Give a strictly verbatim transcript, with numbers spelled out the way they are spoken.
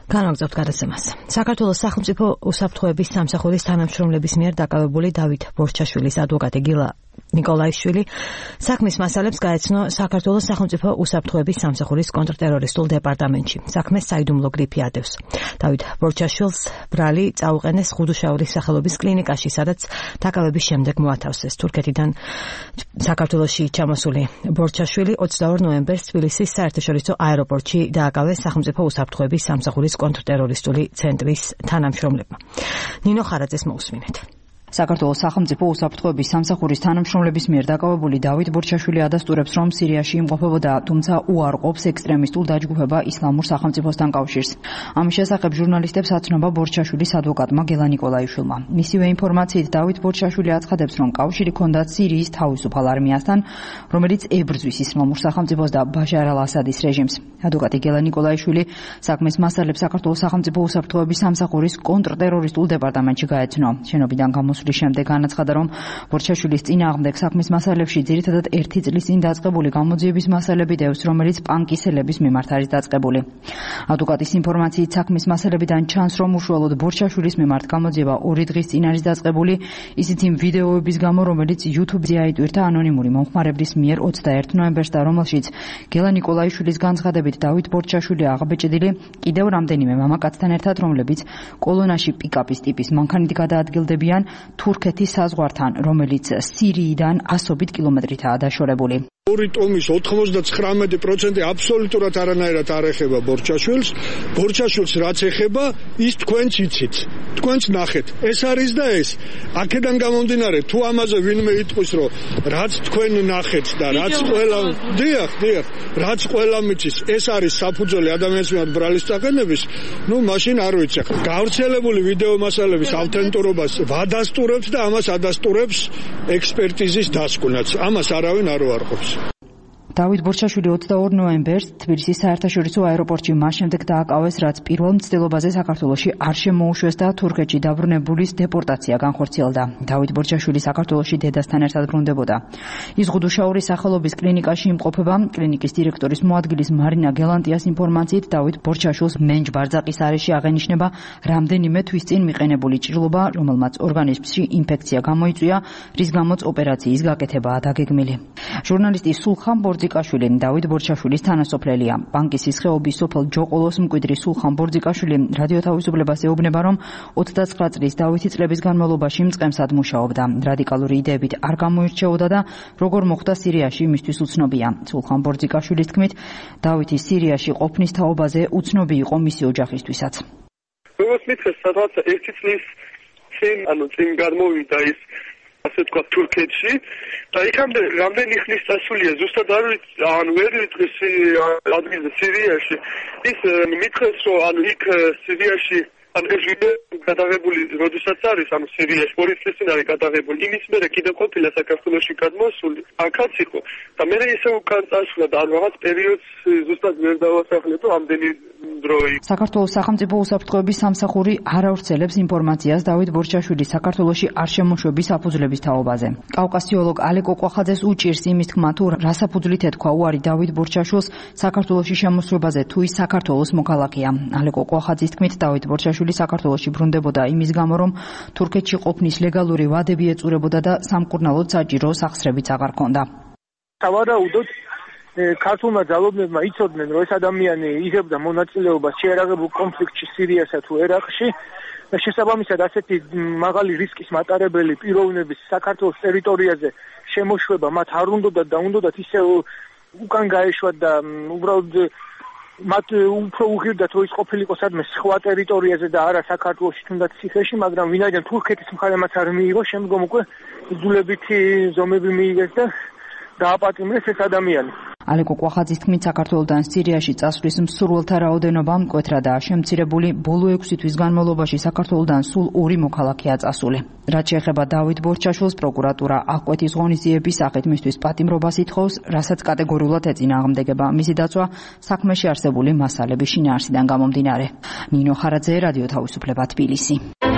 განვაგრძობთ გადაცემას. საქართველოს სახელმწიფო უსაფრთხოების სამსახურის თანამშრომლების მიერ დაკავებული დავით ბორჩაშვილის ადვოკატი გილა ნიკოლაიშვილი საქმის მასალებს გაეცნო საქართველოს სახელმწიფო უსაფრთხოების სამსახურის კონტრტერორისტულ დეპარტამენტში. საქმეს საიდუმლო გრიფი ადევს. დავით ბორჩაშვილს ბრალი წაუყენეს ხუდუშაურის სახელობის კლინიკაში, სადაც დაკავების შემდეგ მოათავსეს. თურქეთიდან საქართველოში ჩამოსული ბორჩაშვილი ოცდაორ ნოემბერს თბილისის საერთაშორისო აეროპორტში დააკავეს სახელმწიფო უსაფრთხოების სამსახურის კონტრტერორისტული ცენტრის თანამშრომლებმა. ნინო ხარაძეს მოусმინეთ. საქართველოს სახელმწიფო უსაფრთხოების სამსახურის თანამშრომლების მიერ დაკავებული დავით ბორჩაშვილი ადასტურებს, რომ სირიაში იმყოფებოდა, თუმცა უარყოფს ექსტრემისტულ დაჯგუფება ისლამურ სახელმწიფოსთან კავშირს. ამის შესახებ ჟურნალისტებს აცნობა ბორჩაშვილის ადვოკატმა გელა ნიკოლაიშვილმა. მისივე ინფორმაციით დავით ბორჩაშვილი აცხადებს, რომ კავშირი ჰქონდა სირიის თავისუფალ არმიასთან, რომელიც ებრძვის ისლამურ სახელმწიფოს და ბაშარ ალ-ასადის რეჟიმს. ადვოკატი გელა ნიკოლაიშვილი საქმის მასალებს საქართველოს სახელმწიფო უსაფრთხოების სამსახურის კონტრტერორისტულ დეპარტამენტში გაეცნო. შენობიდან გამოსული შემდეგ განაცხადა, რომ ბორჩაშვილის წინააღმდეგ საქმის მასალებში ძირითადად ერთი წლის წინ დაწყებული გამოძიების მასალები დევს, რომელიც პანკისელების მიმართ არის დაწყებული. ადვოკატის ინფორმაციით საქმის მასალებიდან ჩანს, რომ უშუალოდ ბორჩაშვილის მიმართ გამოძიება ორი დღის წინ არის დაწყებული, ისიც იმ ვიდეოების გამო, რომელიც YouTube-ზე აიტვირთა ანონიმური მომხმარებლის მიერ ოცდაერთ ნოემბერს და რომელშიც გელა ნიკოლაიშვილის განცხადებით დავით ბორჩაშვილი აღაბეჭდილი კიდევ რამდენიმე მამაკაცთან ერთად, რომლებიც კოლონაში პიკაპის ტიპის მანქანით გადაადგილდებიან თურქეთის საზღვართან, რომელიც სირიიდან ასობით კილომეტრითაა დაშორებული. ორი ტომის ოთხმოცდათხრამეტი პროცენტი აბსოლუტურად არანაირად არ ეხება ბორჩაშვილს. ბორჩაშვილს რაც ეხება, ის თქვენც იცით. თქვენც ნახეთ. ეს არის და ეს. აქედან გამომდინარე, თუ ამაზე ვინმე იტყვის, რომ რაც თქვენ ნახეთ და რაც ყველა, დიახ, დიახ, რაც ყველა მიცის, ეს არის საფუძველი ადამიანის მიმართ ბრალის წაყენების, ну, მაშინ არ ვიცი. გავრცელებული ვიდეო მასალების ავთენტურობას ვადასტურებს და ამას ადასტურებს ექსპერტიზის დასკვნაც. ამას არავინ არ უარყოფს. დავით ბორჩაშვილი ოცდაორ ნოემბერს თბილისის საერთაშორისო აეროპორტში მას შემდეგ დააკავეს, რაც პირველ მცდელობაზე საქართველოში არ შემოუშვეს და თურქეთში დაბრუნებულის დეპორტაცია განხორციელდა. დავით ბორჩაშვილი საქართველოში დედასთან ერთად ბრუნდებოდა. ის ხუდუშაურის სახელობის კლინიკაში იმყოფება. კლინიკის დირექტორის მოადგილის მარინა გელანტიას ინფორმაციით, დავით ბორჩაშვილს მენჯ-ბარძაყის არეში აღენიშნება რამდენიმე თვის წინ მიყენებული ჭრილობა, რომელმაც ორგანიზმში ინფექცია გამოიწვია, რის გამოც ოპერაციის გაკეთებაა დაგეგმილი. ჟურნალისტი სულხან ბორძიკაშვილი დავით ბორჩაშვილის თანასოფლელია. ბანკისის ხეობის სოფელ ჯოყოლოს მკვიდრი სულხან ბორძიკაშვილი რადიო თავისუფლებას ეუბნება, რომ ოცდაცხრა წლის დავითი წლების განმავლობაში მწყემსად მუშაობდა. რადიკალური იდეებით არ გამოირჩეოდა და როგორ მოხდა სირიაში იმისთვის უცნობია. სულხან ბორძიკაშვილის თქმით, დავითი სირიაში ყოფნის თაობაზე უცნობი იყო მისი ოჯახისთვისაც. როგორც მითხრეს, სადღაც ერთი წლის წინ, ანუ წინ გადმოვიდა ის ასე თქვა თურქეთში და იქამდე რამდენი ხნის წასულია ზუსტად არ ვიცი, ანუ ვერ ვიტყვის ადგილზე სირიაში. ის მითხრეს, რომ ანუ იქ სირიაში ანუ ეს ვიდეო გადაღებული როდესაც არის, ანუ სირიაში ორი წლის წინ არის გადაღებული. იმის მერე კიდევ ყოფილა საქართველოში გადმოსული, აქაც იყო და მერე ისე უკან წასვლა და ანუ რაღაც პერიოდს ზუსტად ვერ დავასახლებო ამდენი დრო. საქართველოს სახელმწიფო უსაფრთხოების სამსახური არ ავრცელებს ინფორმაციას დავით ბორჩაშვილის საქართველოში არ შემოშვების საფუძვლების თაობაზე. კავკასიოლოგ ალეკო კვახაძეს უჭირს იმის თქმა, თუ რა საფუძვლით ეთქვა უარი დავით ბორჩაშვილს საქართველოში შემოსვებაზე, თუ ის საქართველოს მოქალაქეა. ალეკო კვახაძის თქმით, დავით ბორჩაშვილი საქართველოში ბრუნდებოდა იმის გამო, რომ თურქეთში ყოფნის ლეგალური ვადები ეწურებოდა და სამკურნალოდ საჭირო სახსრებიც აღარ ჰქონდა. სავარაუდოდ ქართულმა ძალობლებმა იცოდნენ, რომ ეს ადამიანი იღებდა მონაწილეობას შეერაღებულ კონფლიქტში სირიასა თუ ერაყში და შესაბამისად ასეთი მაღალი რისკის მატარებელი პიროვნების საქართველოს ტერიტორიაზე შემოშვება მათ არ უნდათ და უნდათ ისე უკან გაეშვათ და უბრალოდ მათ უფრო უღირდათ, რომ ის ყოფილიყო სადმე სხვა ტერიტორიაზე და არა საქართველოში თუნდაც ციხეში, მაგრამ ვინაიდან თურქეთის მხარემაც არ მიიღო, შემდგომ უკვე იძულებითი ზომები მიიღეს და დააპატიმრეს ეს ადამიანი. ალეკო კვახაძის თქმით, საქართველოდან სირიაში წასვლის მსურველთა რაოდენობა მკვეთრადაა შემცირებული. ბოლო ექვსი თვის განმავლობაში საქართველოდან სულ ორი მოქალაქეა წასული. რაც შეეხება დავით ბორჩაშვილს, პროკურატურა აღკვეთის ღონისძიების სახით მისთვის პატიმრობას ითხოვს, რასაც კატეგორიულად ეწინააღმდეგება მისი დაცვა საქმეში არსებული მასალების შინაარსიდან გამომდინარე. ნინო ხარაძე, რადიო თავისუფლება, თბილისი.